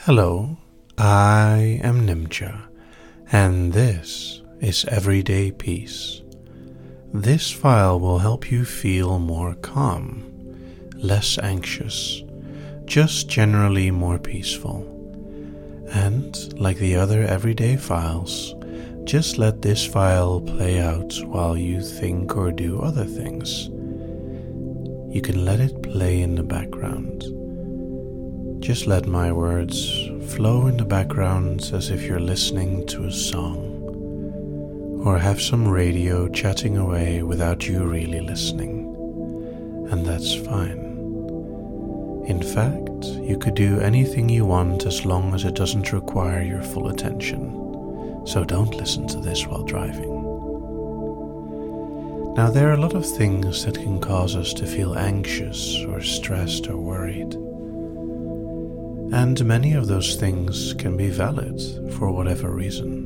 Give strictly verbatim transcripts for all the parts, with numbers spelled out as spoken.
Hello, I am Nimcha, and this is Everyday Peace. This file will help you feel more calm, less anxious, just generally more peaceful. And like the other everyday files, just let this file play out while you think or do other things. You can let it play in the background. Just let my words flow in the background as if you're listening to a song, or have some radio chatting away without you really listening, and that's fine. In fact, you could do anything you want as long as it doesn't require your full attention, so don't listen to this while driving. Now, there are a lot of things that can cause us to feel anxious or stressed or worried. And many of those things can be valid for whatever reason.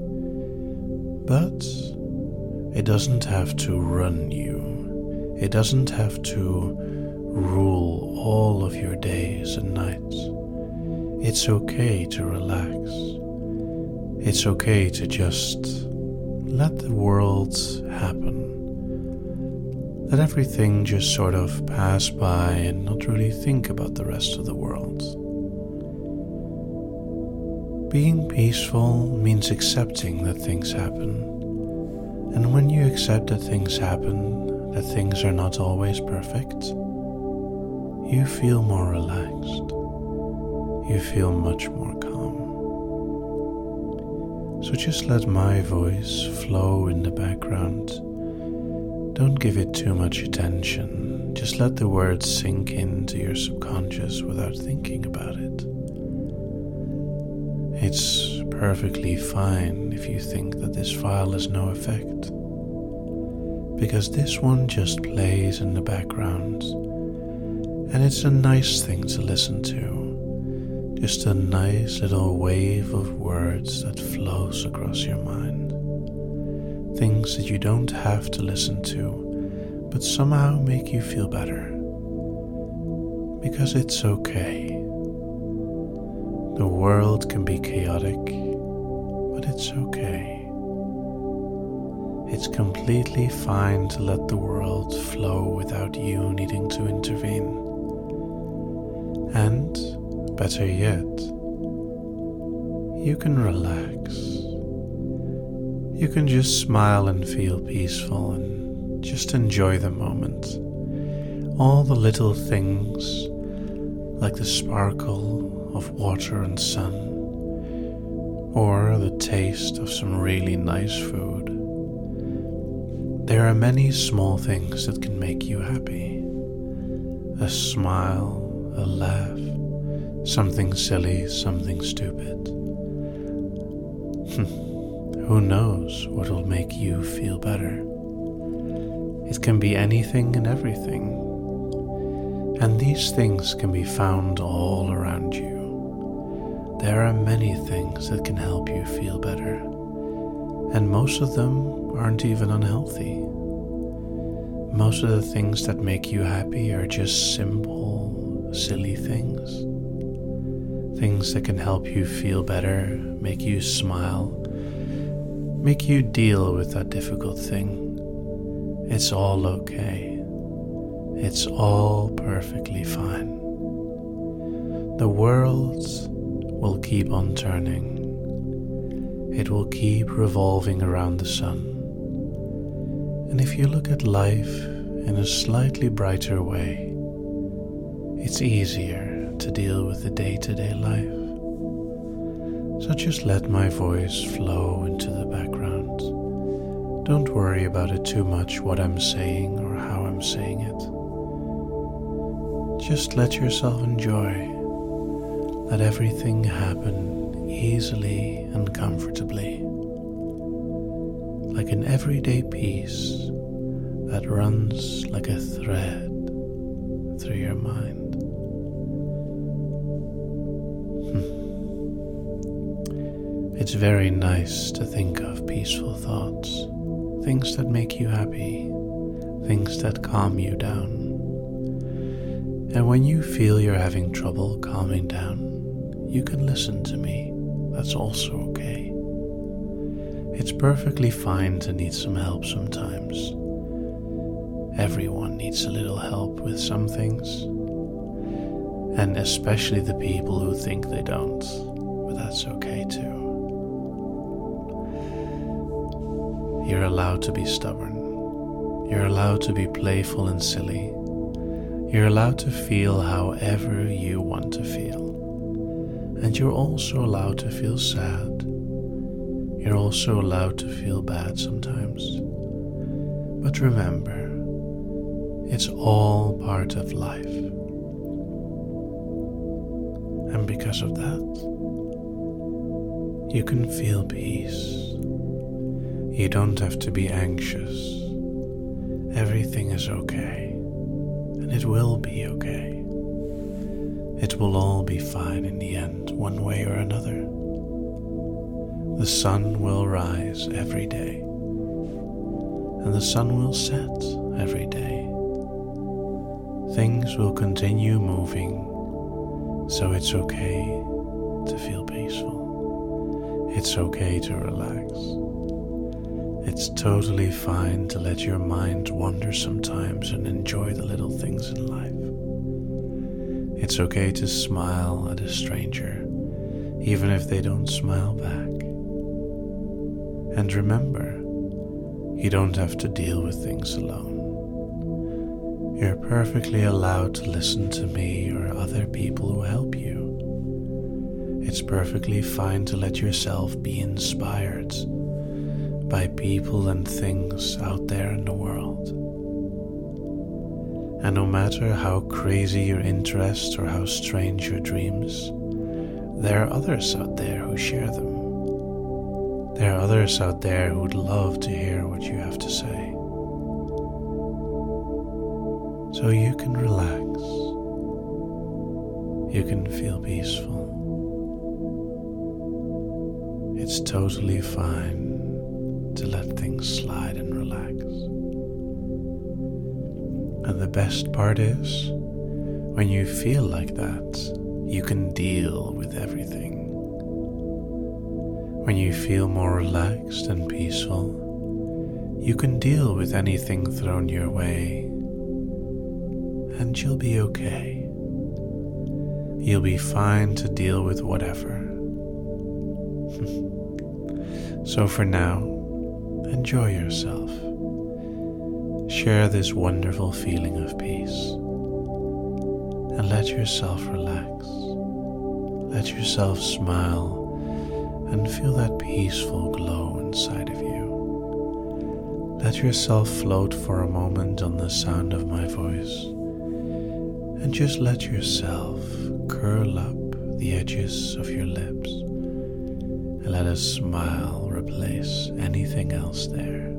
But it doesn't have to run you. It doesn't have to rule all of your days and nights. It's okay to relax. It's okay to just let the world happen. Let everything just sort of pass by and not really think about the rest of the world. Being peaceful means accepting that things happen. And when you accept that things happen, that things are not always perfect, you feel more relaxed. You feel much more calm. So just let my voice flow in the background. Don't give it too much attention. Just let the words sink into your subconscious without thinking about it. It's perfectly fine if you think that this file has no effect, because this one just plays in the background, and it's a nice thing to listen to, just a nice little wave of words that flows across your mind, things that you don't have to listen to, but somehow make you feel better, because it's okay. The world can be chaotic, but it's okay. It's completely fine to let the world flow without you needing to intervene. And, better yet, you can relax. You can just smile and feel peaceful and just enjoy the moment. All the little things, like the sparkle of water and sun, or the taste of some really nice food. There are many small things that can make you happy. A smile, a laugh, something silly, something stupid. Who knows what will make you feel better? It can be anything and everything. And these things can be found all around you. There are many things that can help you feel better, and most of them aren't even unhealthy. Most of the things that make you happy are just simple, silly things. Things that can help you feel better, make you smile, make you deal with that difficult thing. It's all okay. It's all perfectly fine. The world will keep on turning. It will keep revolving around the sun. And if you look at life in a slightly brighter way, it's easier to deal with the day-to-day life. So just let my voice flow into the background. Don't worry about it too much, what I'm saying or how I'm saying it. Just let yourself enjoy. Let everything happen easily and comfortably, like an everyday peace that runs like a thread through your mind. Hmm. It's very nice to think of peaceful thoughts, things that make you happy, things that calm you down. And when you feel you're having trouble calming down, you can listen to me. That's also okay. It's perfectly fine to need some help sometimes. Everyone needs a little help with some things, and especially the people who think they don't, but that's okay too. You're allowed to be stubborn. You're allowed to be playful and silly. You're allowed to feel however you want to feel. And you're also allowed to feel sad. You're also allowed to feel bad sometimes. But remember, it's all part of life. And because of that, you can feel peace. You don't have to be anxious. Everything is okay, and it will be okay. It will all be fine in the end, one way or another. The sun will rise every day, and the sun will set every day. Things will continue moving, so it's okay to feel peaceful. It's okay to relax. It's totally fine to let your mind wander sometimes and enjoy the little things in life. It's okay to smile at a stranger, even if they don't smile back. And remember, you don't have to deal with things alone. You're perfectly allowed to listen to me or other people who help you. It's perfectly fine to let yourself be inspired by people and things out there in the world. And no matter how crazy your interests or how strange your dreams, there are others out there who share them. There are others out there who would love to hear what you have to say. So you can relax. You can feel peaceful. It's totally fine to let things slide and relax. And the best part is, when you feel like that, you can deal with everything. When you feel more relaxed and peaceful, you can deal with anything thrown your way, and you'll be okay. You'll be fine to deal with whatever. So for now, enjoy yourself. Share this wonderful feeling of peace. And let yourself relax. Let yourself smile and feel that peaceful glow inside of you. Let yourself float for a moment on the sound of my voice. And just let yourself curl up the edges of your lips. And let a smile replace anything else there.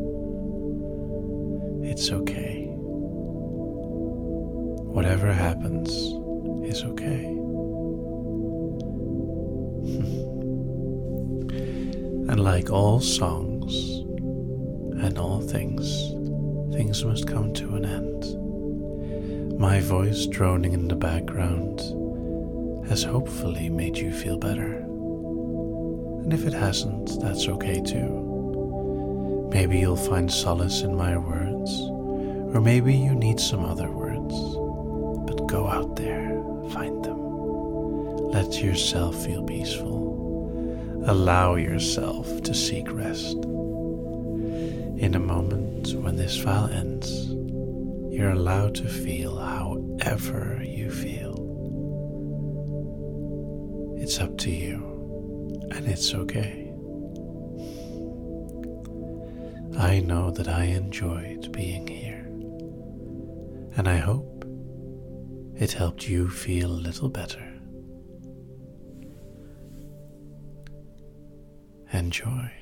It's okay. Whatever happens is okay. And like all songs and all things, things must come to an end. My voice droning in the background has hopefully made you feel better. And if it hasn't, that's okay too. Maybe you'll find solace in my words, or maybe you need some other words. But go out there, find them. Let yourself feel peaceful. Allow yourself to seek rest. In a moment when this file ends, you're allowed to feel however you feel. It's up to you, and it's okay. I know that I enjoyed being here, and I hope it helped you feel a little better. Enjoy.